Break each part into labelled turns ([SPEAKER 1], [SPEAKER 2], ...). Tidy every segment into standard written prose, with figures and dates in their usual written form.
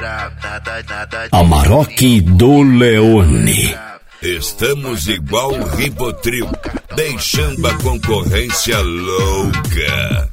[SPEAKER 1] Amarok do Leone.
[SPEAKER 2] Estamos igual o Ribotril, deixando a concorrência louca.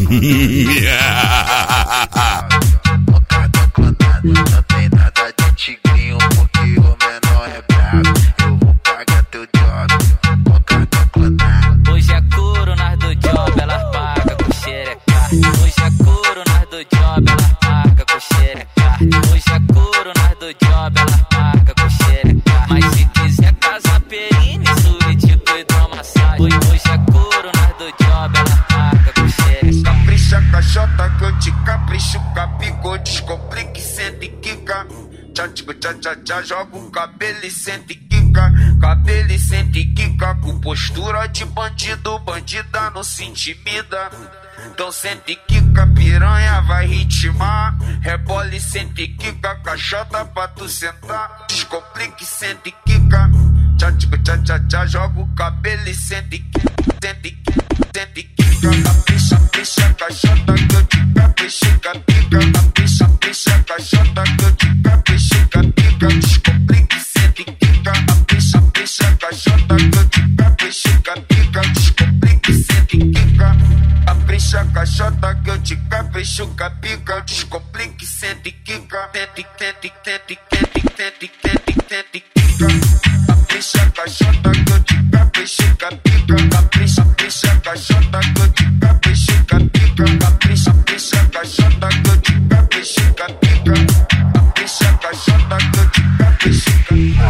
[SPEAKER 3] Não tem nada de tigrinho porque o menor é brabo. Eu vou pagar teu job, cocada clonada.
[SPEAKER 4] Hoje é couro, nós do job, elas pagam com xereca. Hoje é couro, nós do job, elas pagam com xereca. Hoje é couro, nós do job, elas pagam com xereca. Mas se quiser casa perine, suíte, cuidou massagem. Hoje é couro, nós do job, elas pagam com xereca.
[SPEAKER 3] Capricha caixota que eu te capricho, capico, descomplique, sente e quica. Tchá, tchica, tchá, tchá, tchá, joga o cabelo e sente e quica. Cabelo e sente e quica. Com postura de bandido, bandida não se intimida. Então sente e quica, piranha vai ritmar. Rebola e sente e quica, caixota pra tu sentar. Descomplique, sente e quica. Tchá, tchica, tchá, tchá, tchá, joga o cabelo e sente e quica. Sente e quica, sente e quica. Capricha, capricha, caixota que eu te capricho, capica. Capricha, capricha, caixota que eu te capricho, capica. Descomplique, sente e quica. Capricha, capricha, caixota que eu te capricho, capica. Descomplique, sente e quica. Capricha, caixota que eu te capricho, capica. Descomplique, sente e quica. Sente, sente, sente, sente, sente, sente, sente, quica. Capricha, caixota que eu te capricho, capica. Capricha, capricha, caixota que eu te capricho, capica. Capricha, capricha, caixota que eu te capricho, capica. Capricha, caixota que eu te capricho,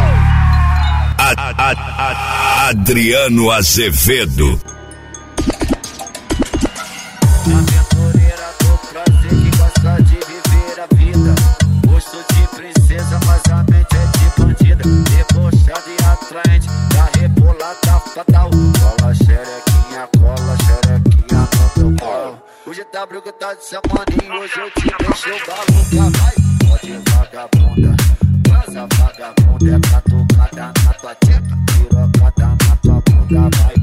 [SPEAKER 3] capica.
[SPEAKER 2] Adriano Azevedo.
[SPEAKER 5] Aventureira do prazer que gosta de viver a vida. Gosto de princesa, mas a mente é de bandida. Debochada e atraente, da rebolada fatal. Cola xerequinha no teu colo. O GW que tá de semana e hoje eu te deixo baluca. Vai, pode vagabunda, vaza vagabunda. É catucada na tua teta, pirocada na tua bunda. Vai.